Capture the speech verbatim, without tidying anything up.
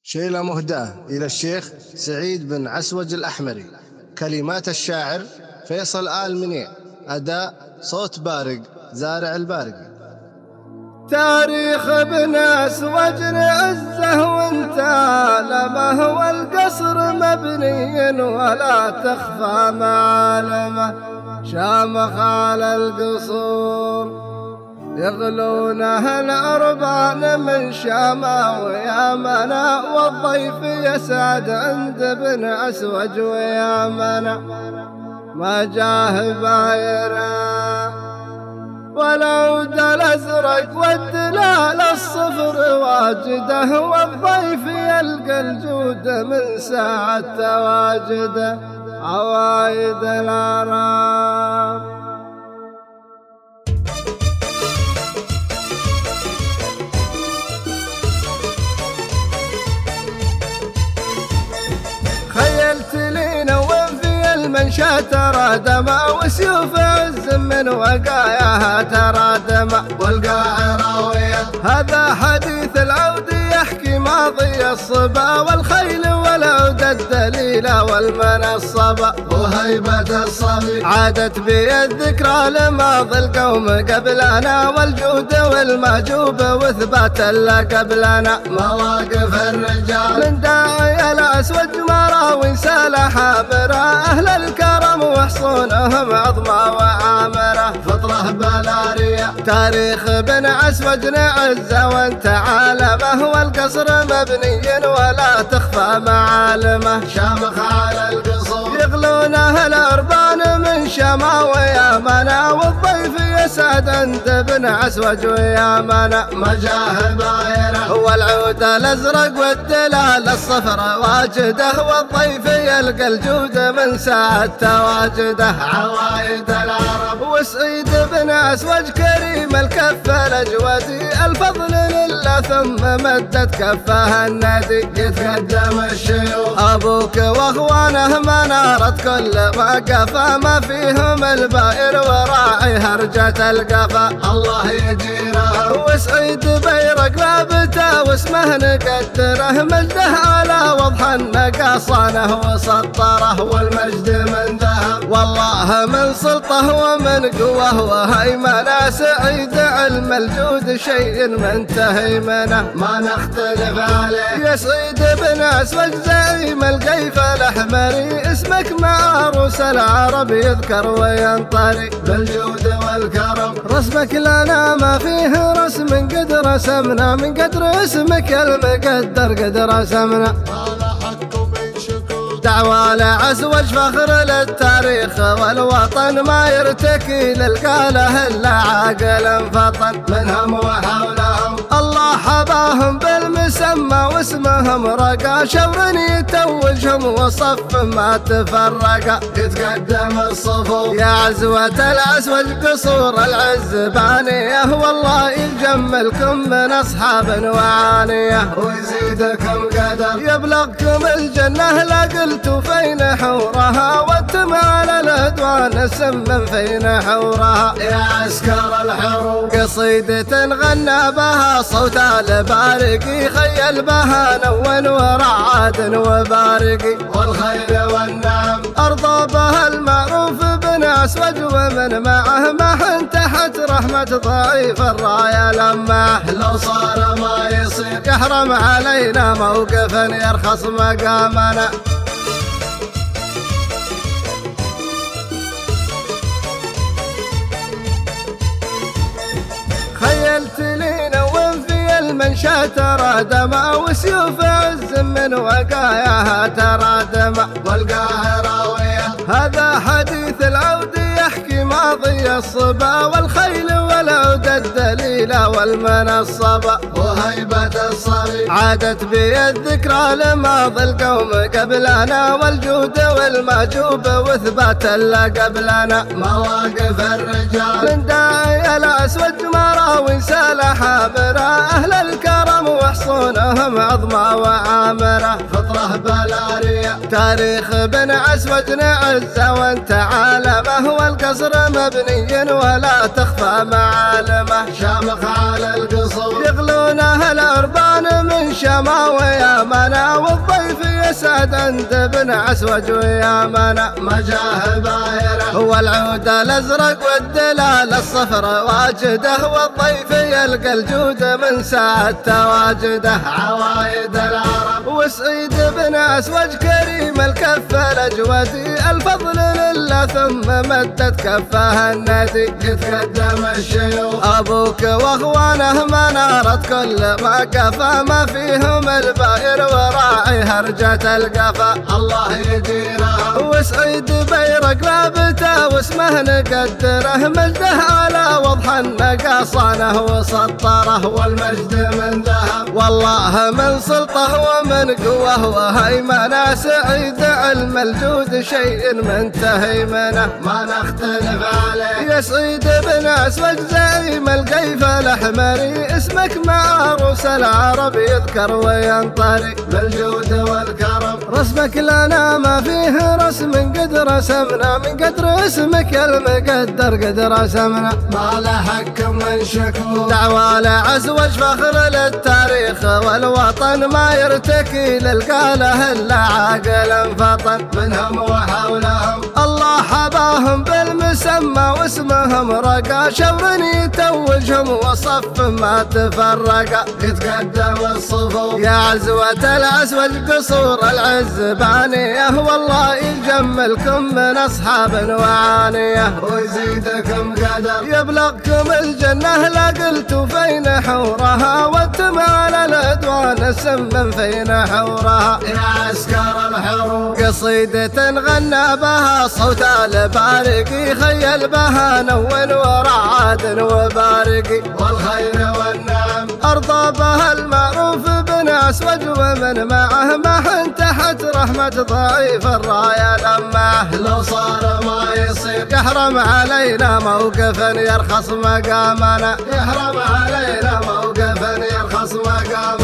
شيلة مهداة إلى الشيخ سعيد بن عسوج الأحمري. كلمات الشاعر فيصل آل منيع. أداء صوت بارق زارع البارقي. تاريخ ابن عسوج عزه وانت عالمه، والقصر مبني ولا تخفى معالمه. شامخ على القصور يغلونه الأربان من شاما ويامنا، والضيف يسعد عند ابن عسوج ويامنا. ما جاه بايرا والعود الأزرق والدلال الصفر واجده، والضيف يلقى الجود من ساعة تواجده. عوايد الأعراب خيلت لينا وين في المنشا ترى دما، وسيوف عز من وقاياها ترى دما. والقاع راوية هذا حديث العود يحكي ماضي الصبا، والخيل والعود الدليلة والمنصبة. وهيبة الصبي عادت بي الذكرى لماضي القوم قبلنا، والجود والمعجوب واثبات الله قبلنا. مواقف الرجال من داعي الأسود مراوي سالح عابرة، أهل الكرم وحصونهم عظمى وعامرة. فطرة بلارية تاريخ بن عسوج نعزه وانت عالمه، والقصر مبني ولا تخفى معالمه. شامخ على القصور يغلونه الأربان من شما ويامنا، والضيف يسعد عند ابن عسوج ويامنا. مجاه بايره والعود الأزرق والدلال الصفر واجده، والضيف يلقى الجود من ساعة تواجده. عوايد العرب وسعيد بن عسوج كريم الكف الأجودي، الفضل لله ثم مدت كفه النادي. يتقدم الشيوخ أبوك وأخوانه منارة كل ما قفا، ما فيهم البائر وراعي هرجة القفا. الله يجيره وسعيد بيرق لابته واسمه نقدره، مجده على وضح النقاصانه وسطره. والمجد من ذهب والله من سلطه ومن قوه وهيمنه، سعيد علم الجود شيء من تهيمنه. ما نختلف عليه يا سعيد بن عسوج زعيم القيف الأحمري، اسمك مع عروس العرب يذكر وينطري. بالجود والكرم رسمك لنا ما فيه رسم قد رسمنا، من قدر اسمك المقدر قد رسمنا. دعوى لعسوج فخر للتاريخ والوطن، ما يرتكي للقاله إلا عاقل فطن. منهم وحولهم الله حباهم بالمسمى، واسمهم رقا شور يتوجهم وصف ما تفرقا. يتقدم الصفوف يا عزوة العسوج قصور العز بانية، والله يجملكم من أصحاب وعانية. ويزيدكم قدر يبلغكم الجنة، لا قلتوا فين حورها، وانتم على العدوان سمم فين حورها. يا عسكر الحروب قصيدة غنى بها صوت البارقي، خيل بها نون ورعاد وبارقي. والخيل والنعم أرضى بها المعروف بن عسوج، ومن معه ما تحت رحمة ضعيف الراية لمه. لو صار ما يصير يحرم علينا موقفا يرخص مقامنا. خيلت لينا وين في المنشا ترى دما، وسيوف عز من وقاياها ترى دما. والقاع راوية هذا حديث العود يحكي ماضي الصبا، والخيل والعود الدليلة والمنصبة. وهيبة الصبي عادت بي الذكرى لماضي القوم قبلنا، والجود والمعجوب واثبات الله قبلنا. مواقف الرجال من داعي الأسود مراوي سالح عابرة، أهل الكرم وحصونهم عظمى وعامرة. فطرة بلارية تاريخ بن عسوج نعزه وانت عالمه، والقصر مبني ولا تخفى معالمه. شامخ على القصور يغلونه الأرباب الأمان من شماوي يا منا، والضيف يسعد عند بن عسوج ويا منا مجاه بايره، والعود الأزرق والدلال الصفر واجده، والضيف يلقى الجود من ساعة تواجده عوايد العرب. وسعيد بن عسوج كريم الكف الأجودي، الفضل لله ثم مدت كفه النادي، يتقدم الشيوخ أبوك واخوانه منارة كل ما قفا، ما فيهم الباير وراعي هرجة القفا الله يديره. وسعيد بيرق لابته واسمه نقدره، مجده على وضح النقاصانه وسطره، والمجد من ذهب والله من سلطه ومن قوه وهيمنه، سعيد علم الجود شيء من تهيمنه ما نختلف عليه. يا سعيد بن عسوج زعيم القيف الأحمري، اسمك مع عروس العرب يذكر وينطري بالجود والكرم، رسمك لنا ما فيه رسم قد رسمنا، من قدر اسمك المقدر قد رسمنا، ما له حق من شكو دعوى لعسوج فخر للتاريخ والوطن، ما يرتكي للقاله إلا عاقل فطن منهم وحولهم، الله حباهم بالمسمى واسمهم رقا، شور يتوجهم وصف ما تفرقا، يتقدم الصفوف يا عزوة العسوج قصور العز بانية، والله يجملكم من أصحاب وعانية ويزيدكم قدر، يبلغكم الجنة لا قلتوا فين حورها، وانتم على العدوان السم فين حورها يا عسكر الحروب. قصيدة غنى بها صوت البارقي، خيل بها نون ورعاد وبارقي، والخير والنعم أرضى بها المعروف بن عسوج، ومن معه ما تحت رحمة ضعيف الراية لمعه، لو صار ما يصير يحرم علينا موقفا يرخص مقامنا، يحرم علينا موقفا يرخص مقامنا.